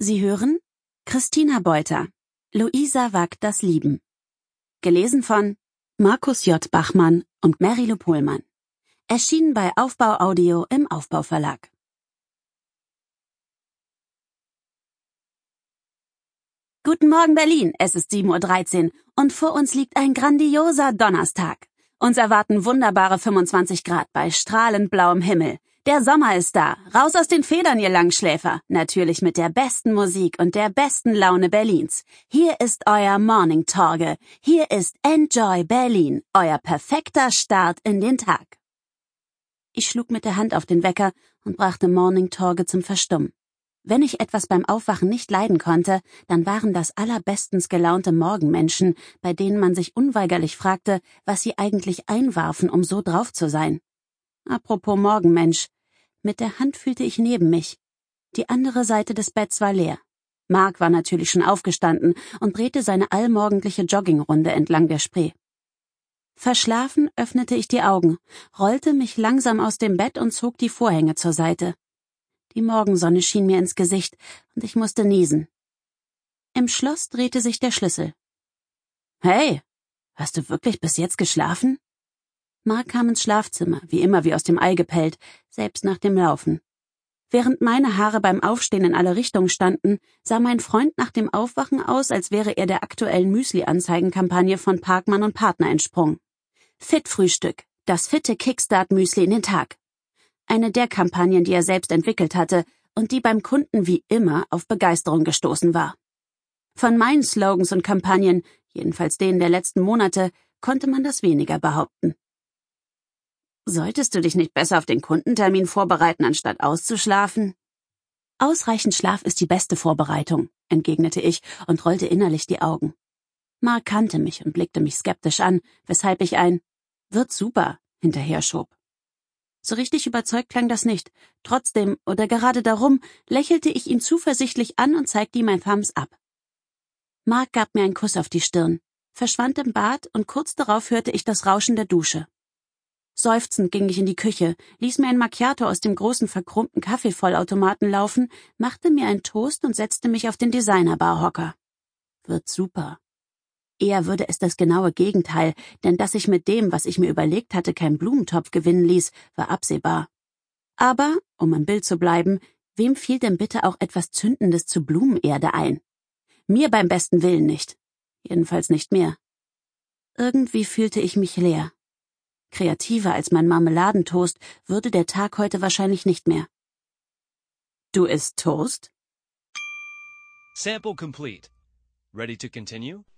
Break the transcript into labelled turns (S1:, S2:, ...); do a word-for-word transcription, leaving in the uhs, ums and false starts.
S1: Sie hören Christina Beuter, Luisa wagt das Lieben. Gelesen von Markus J. Bachmann und Mary-Lou Pohlmann. Erschienen bei Aufbau Audio im Aufbau Verlag. Guten Morgen Berlin, es ist sieben Uhr dreizehn und vor uns liegt ein grandioser Donnerstag. Uns erwarten wunderbare fünfundzwanzig Grad bei strahlend blauem Himmel. Der Sommer ist da. Raus aus den Federn, ihr Langschläfer. Natürlich mit der besten Musik und der besten Laune Berlins. Hier ist euer Morning Torge. Hier ist Enjoy Berlin, euer perfekter Start in den Tag. Ich schlug mit der Hand auf den Wecker und brachte Morning Torge zum Verstummen. Wenn ich etwas beim Aufwachen nicht leiden konnte, dann waren das allerbestens gelaunte Morgenmenschen, bei denen man sich unweigerlich fragte, was sie eigentlich einwarfen, um so drauf zu sein. Apropos Morgenmensch. Mit der Hand fühlte ich neben mich. Die andere Seite des Betts war leer. Mark war natürlich schon aufgestanden und drehte seine allmorgendliche Joggingrunde entlang der Spree. Verschlafen öffnete ich die Augen, rollte mich langsam aus dem Bett und zog die Vorhänge zur Seite. Die Morgensonne schien mir ins Gesicht und ich musste niesen. Im Schloss drehte sich der Schlüssel. »Hey, hast du wirklich bis jetzt geschlafen?« Mark kam ins Schlafzimmer, wie immer wie aus dem Ei gepellt, selbst nach dem Laufen. Während meine Haare beim Aufstehen in alle Richtungen standen, sah mein Freund nach dem Aufwachen aus, als wäre er der aktuellen Müsli-Anzeigenkampagne von Parkmann und Partner entsprungen. Fit-Frühstück, das fitte Kickstart-Müsli in den Tag. Eine der Kampagnen, die er selbst entwickelt hatte und die beim Kunden wie immer auf Begeisterung gestoßen war. Von meinen Slogans und Kampagnen, jedenfalls denen der letzten Monate, konnte man das weniger behaupten. Solltest du dich nicht besser auf den Kundentermin vorbereiten, anstatt auszuschlafen? Ausreichend Schlaf ist die beste Vorbereitung, entgegnete ich und rollte innerlich die Augen. Mark kannte mich und blickte mich skeptisch an, weshalb ich ein »Wird super« hinterher schob. So richtig überzeugt klang das nicht. Trotzdem, oder gerade darum, lächelte ich ihn zuversichtlich an und zeigte ihm ein Thumbs up. Mark gab mir einen Kuss auf die Stirn, verschwand im Bad und kurz darauf hörte ich das Rauschen der Dusche. Seufzend ging ich in die Küche, ließ mir ein Macchiato aus dem großen verkrummten Kaffeevollautomaten laufen, machte mir einen Toast und setzte mich auf den Designerbarhocker. Wird super. Eher würde es das genaue Gegenteil, denn dass ich mit dem, was ich mir überlegt hatte, keinen Blumentopf gewinnen ließ, war absehbar. Aber, um im Bild zu bleiben, wem fiel denn bitte auch etwas Zündendes zu Blumenerde ein? Mir beim besten Willen nicht. Jedenfalls nicht mehr. Irgendwie fühlte ich mich leer. Kreativer als mein Marmeladentoast würde der Tag heute wahrscheinlich nicht mehr. Du isst Toast?
S2: Sample complete. Ready to continue?